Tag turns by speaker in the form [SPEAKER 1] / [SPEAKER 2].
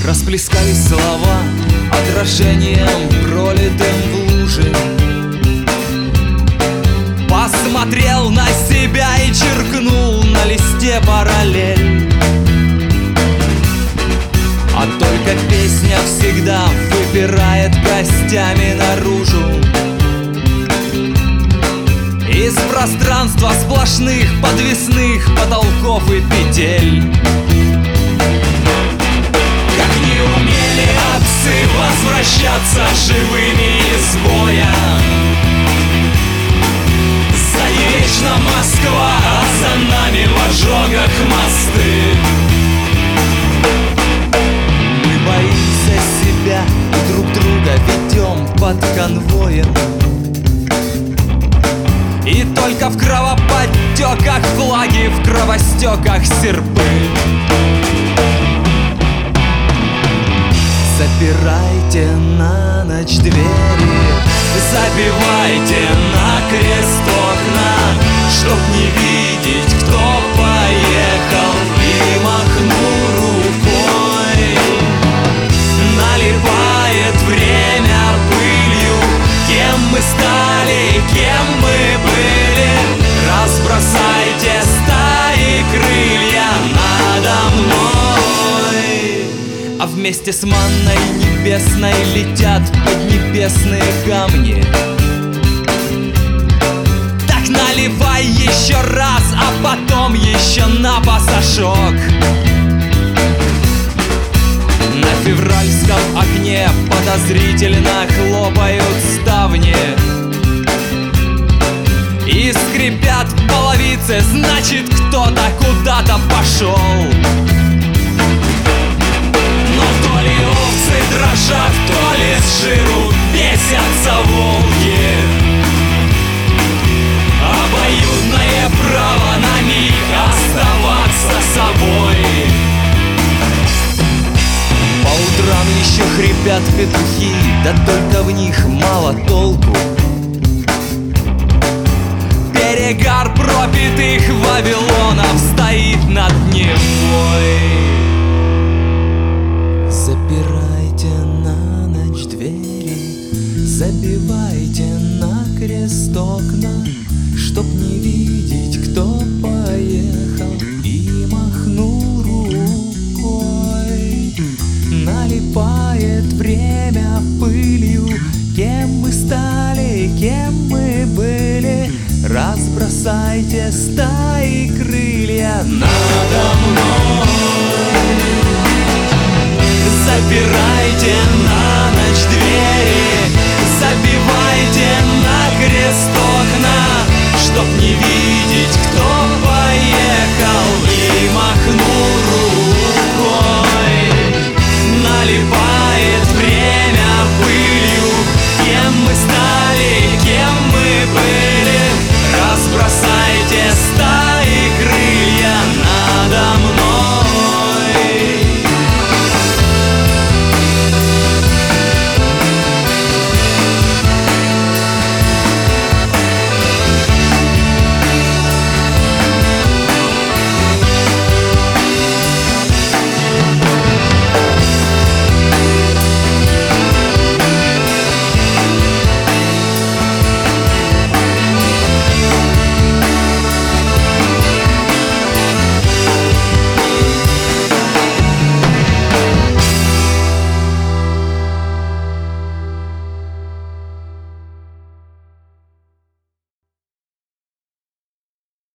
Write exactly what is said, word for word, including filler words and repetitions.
[SPEAKER 1] Расплескались слова отражением, пролитым в луже. Посмотрел на себя и черкнул на листе параллель. А только песня всегда выпирает костями наружу из пространства сплошных подвесных потолков и петель. Как не умели отцы возвращаться живыми из боя, за не вечно Москва, а за нами в ожогах мосты. Мы боимся себя и друг друга ведем под конвоем, и только в кровоподтеках флаги, в кровостеках серпы. Запирайте на ночь двери, забивайте на крест окна, чтоб не видеть, кто поехал, и махну рукой. Наливает время пылью, кем мы стали, кем мы были. Разбросайте стаи крылья надо мной, а вместе с манной небесной летят поднебесные камни. Так наливай еще раз, а потом еще на пасашок. На февральском окне подозрительно хлопают ставни и скрипят половицы, значит, кто-то куда-то пошел. Но то ли овцы дрожат, то ли с жиру бесятся волки. Обоюдное право на миг оставаться собой. По утрам еще хрипят петухи, да только в них мало толку. Перегар пропитых вавилонов стоит над Невой. Запирайте на ночь двери, забивайте на крест окна, чтоб не видеть, кто поехал, и махнул рукой. Налипает время пылью, кем мы стали, кем мы были. Разбросайте стаи